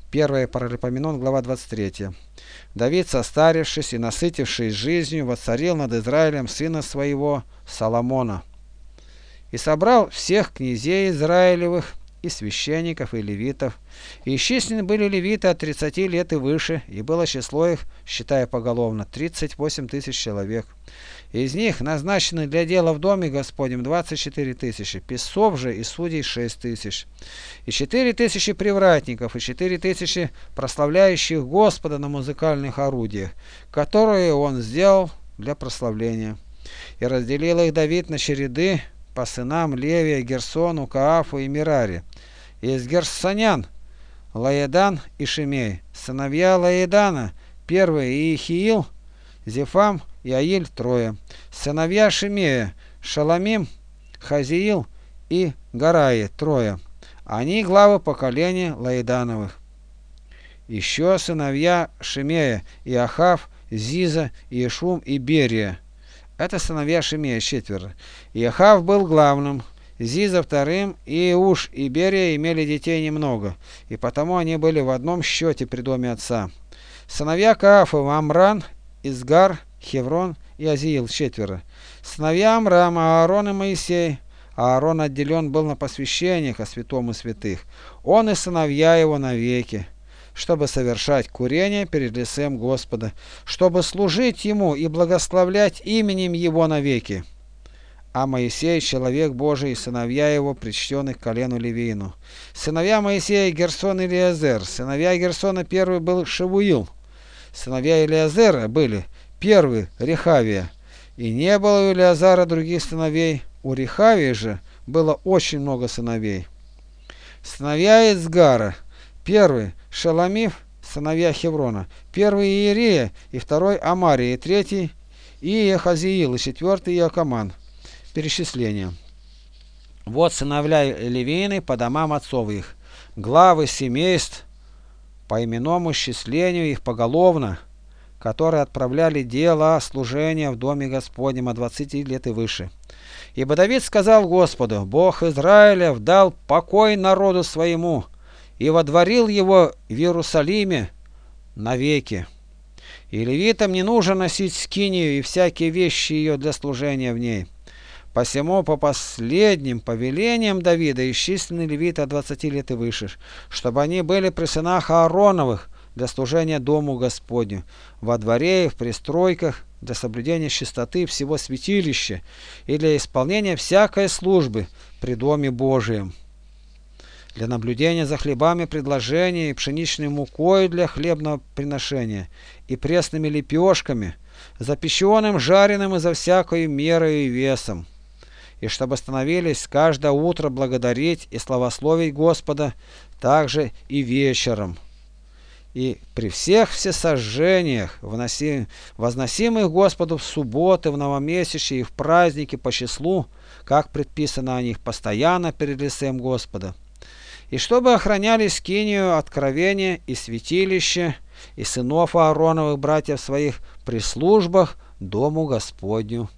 1 Паралипоменон, глава 23. Давид, состарившись и насытившись жизнью, воцарил над Израилем сына своего Соломона. И собрал всех князей Израилевых, и священников, и левитов. И исчислены были левиты от 30 лет и выше, и было число их, считая поголовно, 38 тысяч человек. Из них назначены для дела в доме Господнем 24 тысячи, писцов же и судей 6 тысяч, и 4 тысячи привратников, и 4 тысячи прославляющих Господа на музыкальных орудиях, которые он сделал для прославления. И разделил их Давид на череды по сынам Левия, Герсону, Каафу и Мерари. Из герсонян Лаедан и Шимей. Сыновья Лаедана: первый Иехиил, Зефам и Аиль трое. Сыновья Шимея: Шаламим, Хазиил и Гараи трое. Они главы поколения Лаедановых. Еще сыновья Шимея: Иохав, Зиза, Иешум и Берия. Это сыновья Шимея четверо. Иохав был главным, Зиза вторым, и Иуш и Берия имели детей немного, и потому они были в одном счете при доме отца. Сыновья Каафа: Амран, Изгар, Хеврон и Азиил четверо. Сыновья Амрама: Аарон и Моисей. Аарон отделен был на посвящениях о святом и святых. Он и сыновья его навеки, чтобы совершать курение перед лицем Господа, чтобы служить Ему и благословлять именем Его навеки. А Моисей, человек Божий, и сыновья его, причтены к колену Левиину. Сыновья Моисея: Герсон и Элиазер. Сыновья Герсона: первый был Шевуил. Сыновья Элиазера были: первый Рехавия. И не было у Элиазара других сыновей, у Рехавии же было очень много сыновей. Сыновья Изгара: первый Шаламиф, сыновья Хеврона, первый Иерия, и второй Амария, и третий Иехазиил, и четвертый Иокаман. Перечисление. Вот сыновья Левины по домам отцов их, главы семейств по именному счислению их поголовно, которые отправляли дела служения в доме Господнем от 20 лет и выше. Ибо Давид сказал Господу: Бог Израиля дал покой народу своему и водворил его в Иерусалиме навеки. И левитам не нужно носить скинию и всякие вещи ее для служения в ней. Посему по последним повелениям Давида исчислены левиты от 20 лет и выше, чтобы они были при сынах Аароновых для служения дому Господню, во дворе и в пристройках, для соблюдения чистоты всего святилища и для исполнения всякой службы при доме Божием, для наблюдения за хлебами предложения и пшеничной мукой для хлебного приношения, и пресными лепешками, запеченным, жареным и за всякою мерою и весом, и чтобы становились каждое утро благодарить и славословить Господа, также и вечером. И при всех всесожжениях, возносимых Господу в субботы, в новомесячье и в праздники по числу, как предписано о них, постоянно перед лицем Господа. И чтобы охраняли скинию откровения и святилище, и сынов Аароновых, братьев своих, при службах дому Господню.